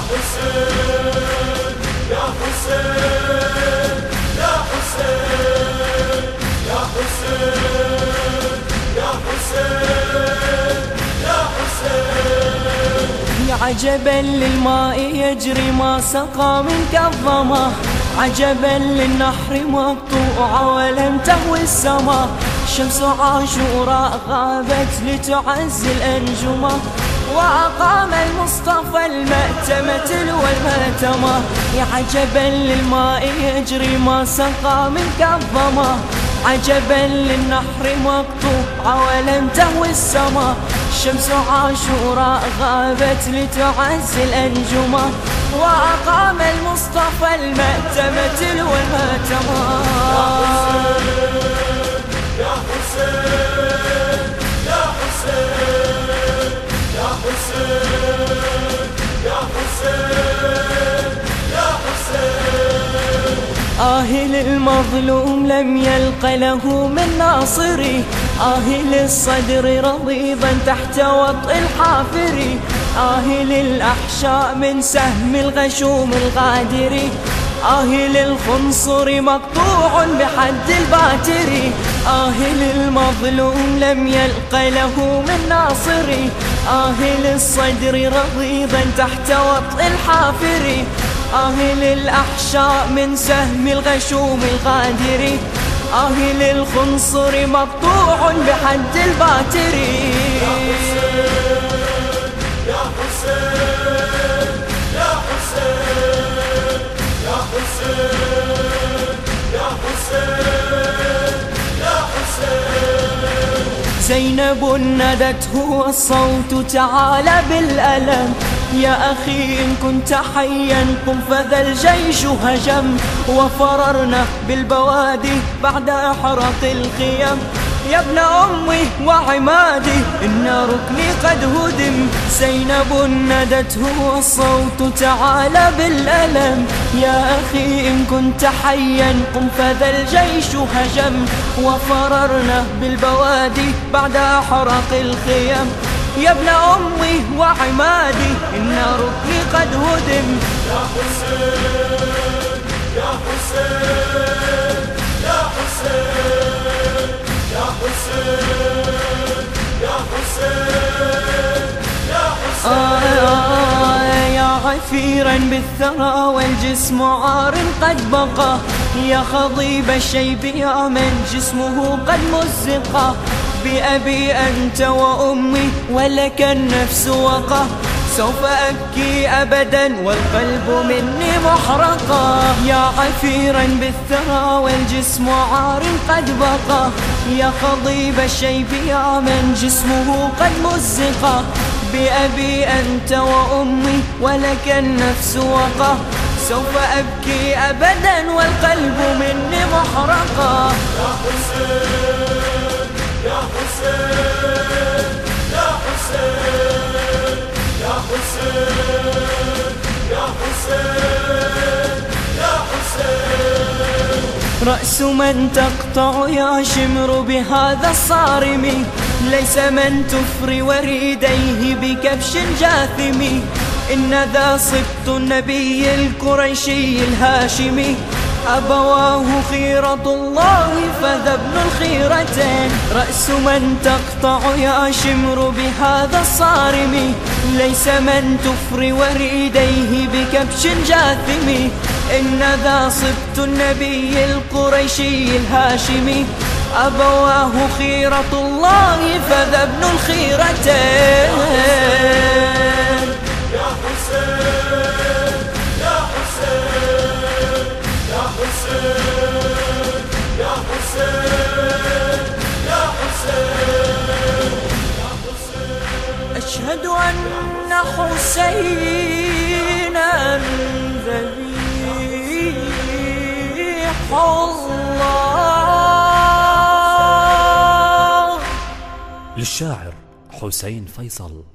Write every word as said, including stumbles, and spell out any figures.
حسين يا حسين يا حسين يا حسين يا حسين يا حسين. يا عجبا للماء يجري ما سقى منك الظما، عجبا للنحر مقطوعة ولم تهوي السما، شمس عاشوراء غابت لتعز الأنجمة، وأقام المصطفى المأتمة تلو المأتمة. يا عجبا للماء يجري ما سقى منك الظما، عجبا للنحر مقطوعة ولم تهوي السما، شمس عاشوراء غابت لتعز الأنجمة، وأقام المصطفى المأتمة تلو المأتمة. يا حسين يا حسين يا حسين يا حسين يا حسين. آه للمظلوم لم يلق له من ناصري، آه للصدر رضيضا تحت وطء الحافر، آه للأحشاء من سهم الغشوم الغادر، آه للخنصر مقطوع بحد الباتر، آه للمظلوم لم يلق له من ناصري، آه للصدر رضيضا تحت وطء الحافر، آه للأحشاء من سهم الغشوم الغادر، آه للخنصر مقطوع بحد الباتر. يا حسين يا حسين يا حسين يا حسين يا حسين يا حسين. زينب ندته والصوت تعالى بالألم، يا أخي إن كنت حيا قم فذا الجيش هجم، وفررنا بالبوادي بعد إحراق الخيم، يا ابن أمي وعمادي إن ركني قد هدم. زينب ندته والصوت تعالى بالألم، يا أخي إن كنت حيا قم فذا الجيش هجم، وفررنا بالبوادي بعد إحراق الخيم، يا ابن أمي وعمادي إن ركني قد هدم. يا حسين يا حسين يا حسين يا حسين يا حسين يا حسين. آه يا غفيرا بالثرى والجسم عار قد بقى، يا خضيب الشيب يا من جسمه قد مزق، بأبي أنت وأمي ولك النفس وقى، سوف أبكي أبدا والقلب مني محرقة. يا عفيرا بالثرى والجسم عار قد بقى، يا خضيب الشيب يا من جسمه قد مزق، بأبي أنت وأمي ولك النفس وقى، سوف أبكي أبدا والقلب مني محرقة. يا حسين يا حسين يا حسين يا حسين يا حسين يا حسين. رأس من تقطع يا شمر بهذا الصارم، ليس من تفري وريديه بكبش جاثم، إن ذا صبت النبي القريشي الهاشمي، أبواه خيرة الله فذا ابن الخيرتين. رأس من تقطع يا شمر بهذا الصارم، ليس من تفري وريديه بكبش جاثم، إن ذا صبت النبي القريشي الهاشمي، أبواه خيرة الله فذا ابن الخيرتين. يا حسين يا حسين يا حسين يا حسين يا حسين. أشهد أن حسينا ذبيح الله. للشاعر حسين فيصل.